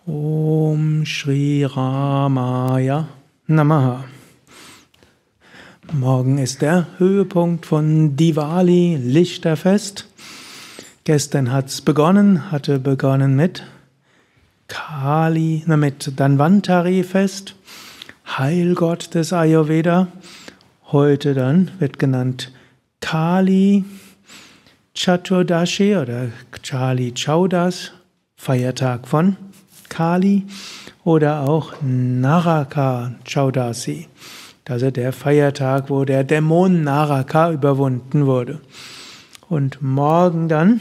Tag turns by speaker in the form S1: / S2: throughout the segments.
S1: Om Shri Ramaya Namaha. Morgen ist der Höhepunkt von Diwali, Lichterfest. Gestern hatte begonnen mit mit Dhanvantari-Fest, Heilgott des Ayurveda. Heute dann wird genannt Kali Chaturdashi oder Kali Chaudas, Feiertag von Kali, oder auch Naraka Chaudasi, also der Feiertag, wo der Dämon Naraka überwunden wurde. Und morgen dann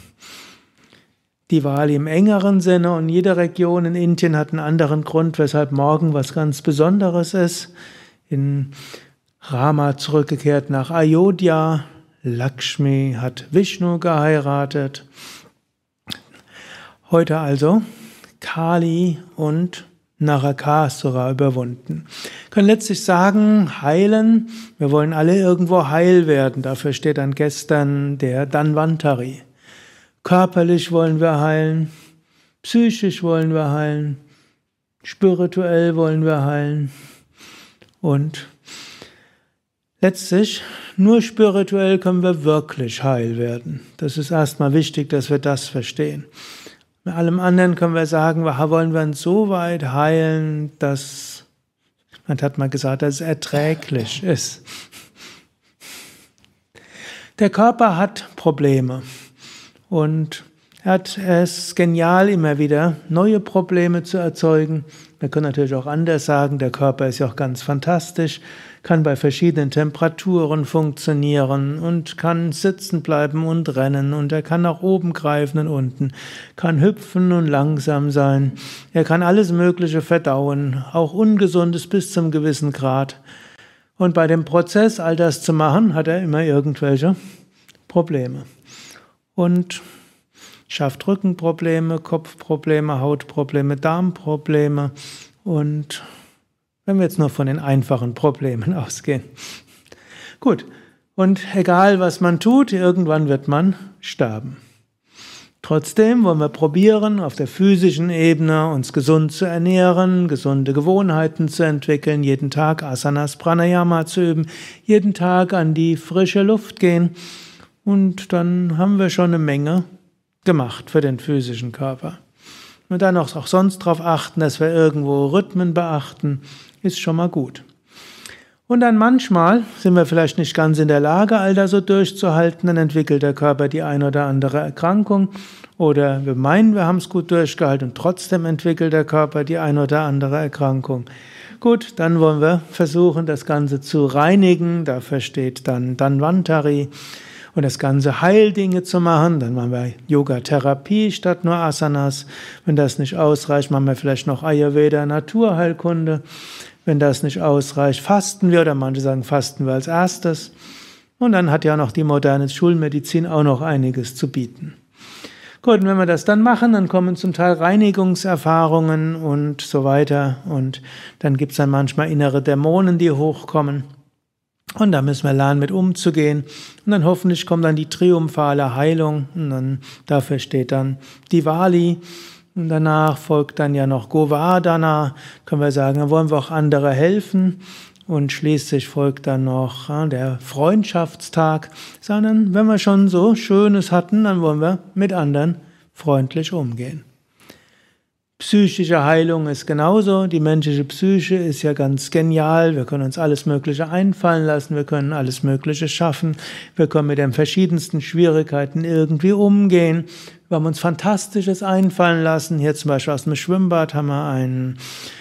S1: Diwali im engeren Sinne, und jede Region in Indien hat einen anderen Grund, weshalb morgen was ganz Besonderes ist. In Rama zurückgekehrt nach Ayodhya, Lakshmi hat Vishnu geheiratet. Heute also Kali und Narakasura überwunden. Wir können letztlich sagen, heilen. Wir wollen alle irgendwo heil werden. Dafür steht dann gestern der Dhanvantari. Körperlich wollen wir heilen, psychisch wollen wir heilen, spirituell wollen wir heilen und letztlich nur spirituell können wir wirklich heil werden. Das ist erstmal wichtig, dass wir das verstehen. Mit allem anderen können wir sagen, wollen wir uns so weit heilen, dass, man hat mal gesagt, dass es erträglich ist. Der Körper hat Probleme. Und er ist genial, immer wieder neue Probleme zu erzeugen. Wir können natürlich auch anders sagen, der Körper ist ja auch ganz fantastisch, kann bei verschiedenen Temperaturen funktionieren und kann sitzen bleiben und rennen, und er kann nach oben greifen und unten, kann hüpfen und langsam sein. Er kann alles Mögliche verdauen, auch Ungesundes bis zum gewissen Grad. Und bei dem Prozess, all das zu machen, hat er immer irgendwelche Probleme. Und schafft Rückenprobleme, Kopfprobleme, Hautprobleme, Darmprobleme, und wenn wir jetzt nur von den einfachen Problemen ausgehen. Gut, und egal was man tut, irgendwann wird man sterben. Trotzdem wollen wir probieren, auf der physischen Ebene uns gesund zu ernähren, gesunde Gewohnheiten zu entwickeln, jeden Tag Asanas, Pranayama zu üben, jeden Tag an die frische Luft gehen. Und dann haben wir schon eine Menge gemacht für den physischen Körper. Und dann auch sonst darauf achten, dass wir irgendwo Rhythmen beachten, ist schon mal gut. Und dann manchmal sind wir vielleicht nicht ganz in der Lage, all das so durchzuhalten, dann entwickelt der Körper die ein oder andere Erkrankung, oder wir meinen, wir haben es gut durchgehalten und trotzdem entwickelt der Körper die ein oder andere Erkrankung. Gut, dann wollen wir versuchen, das Ganze zu reinigen. Dafür steht dann Dhanvantari. Und das Ganze Heildinge zu machen, dann machen wir Yoga-Therapie statt nur Asanas. Wenn das nicht ausreicht, machen wir vielleicht noch Ayurveda, Naturheilkunde. Wenn das nicht ausreicht, fasten wir, oder manche sagen, fasten wir als erstes. Und dann hat ja noch die moderne Schulmedizin auch noch einiges zu bieten. Gut, und wenn wir das dann machen, dann kommen zum Teil Reinigungserfahrungen und so weiter. Und dann gibt es dann manchmal innere Dämonen, die hochkommen. Und da müssen wir lernen, mit umzugehen. Und dann hoffentlich kommt dann die triumphale Heilung. Und dann, dafür steht dann Diwali. Und danach folgt dann ja noch Govardhana. Können wir sagen, dann wollen wir auch andere helfen. Und schließlich folgt dann noch der Freundschaftstag. Sondern wenn wir schon so Schönes hatten, dann wollen wir mit anderen freundlich umgehen. Psychische Heilung ist genauso. Die menschliche Psyche ist ja ganz genial. Wir können uns alles Mögliche einfallen lassen. Wir können alles Mögliche schaffen. Wir können mit den verschiedensten Schwierigkeiten irgendwie umgehen. Wir haben uns Fantastisches einfallen lassen. Hier zum Beispiel aus dem Schwimmbad haben wir einen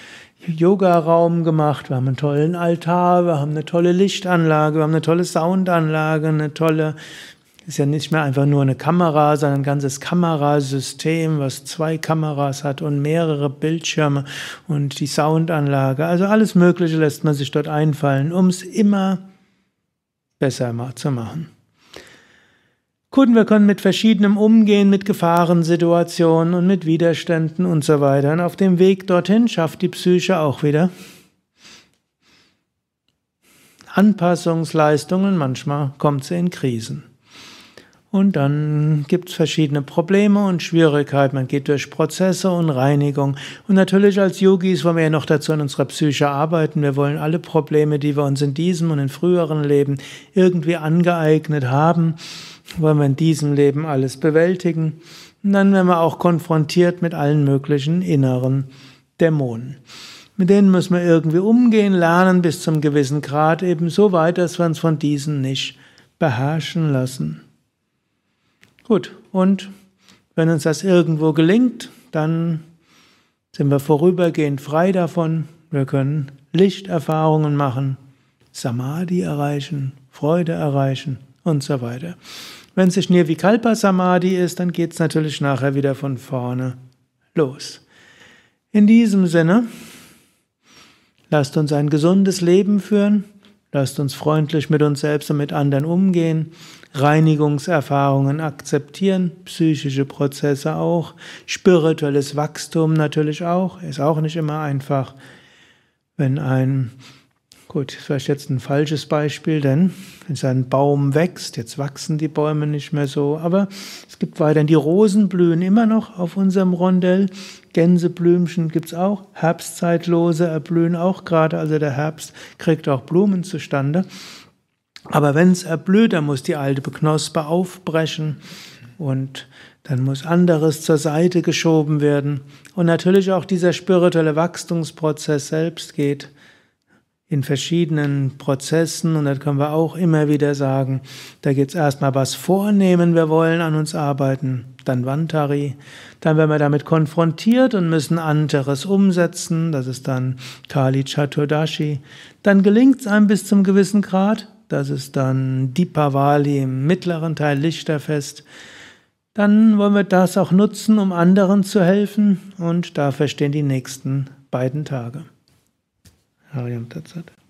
S1: Yoga-Raum gemacht. Wir haben einen tollen Altar. Wir haben eine tolle Lichtanlage. Wir haben eine tolle Soundanlage. Ist ja nicht mehr einfach nur eine Kamera, sondern ein ganzes Kamerasystem, was 2 Kameras hat und mehrere Bildschirme und die Soundanlage. Also alles Mögliche lässt man sich dort einfallen, um es immer besser zu machen. Gut, wir können mit Verschiedenem umgehen, mit Gefahrensituationen und mit Widerständen und so weiter. Und auf dem Weg dorthin schafft die Psyche auch wieder Anpassungsleistungen. Manchmal kommt sie in Krisen. Und dann gibt es verschiedene Probleme und Schwierigkeiten. Man geht durch Prozesse und Reinigung. Und natürlich als Yogis wollen wir ja noch dazu an unserer Psyche arbeiten. Wir wollen alle Probleme, die wir uns in diesem und in früheren Leben irgendwie angeeignet haben, wollen wir in diesem Leben alles bewältigen. Und dann werden wir auch konfrontiert mit allen möglichen inneren Dämonen. Mit denen müssen wir irgendwie umgehen, lernen bis zum gewissen Grad, eben so weit, dass wir uns von diesen nicht beherrschen lassen. Gut, und wenn uns das irgendwo gelingt, dann sind wir vorübergehend frei davon. Wir können Lichterfahrungen machen, Samadhi erreichen, Freude erreichen und so weiter. Wenn es sich Nirvikalpa Samadhi ist, dann geht es natürlich nachher wieder von vorne los. In diesem Sinne, lasst uns ein gesundes Leben führen, lasst uns freundlich mit uns selbst und mit anderen umgehen, Reinigungserfahrungen akzeptieren, psychische Prozesse auch, spirituelles Wachstum natürlich auch, ist auch nicht immer einfach. Gut, vielleicht jetzt ein falsches Beispiel, denn wenn so ein Baum wächst, jetzt wachsen die Bäume nicht mehr so, aber es gibt weiterhin die Rosen blühen immer noch auf unserem Rondell, Gänseblümchen gibt's auch, Herbstzeitlose erblühen auch gerade, also der Herbst kriegt auch Blumen zustande. Aber wenn es erblüht, dann muss die alte Knospe aufbrechen und dann muss anderes zur Seite geschoben werden. Und natürlich auch dieser spirituelle Wachstumsprozess selbst geht in verschiedenen Prozessen und da können wir auch immer wieder sagen, da geht's erstmal was vornehmen, wir wollen an uns arbeiten, dann Vantari, dann werden wir damit konfrontiert und müssen anderes umsetzen, das ist dann Kali Chaturdashi, dann gelingt's einem bis zum gewissen Grad, das ist dann Deepavali im mittleren Teil Lichterfest, dann wollen wir das auch nutzen, um anderen zu helfen und dafür stehen die nächsten beiden Tage. Hariam Tat Sat.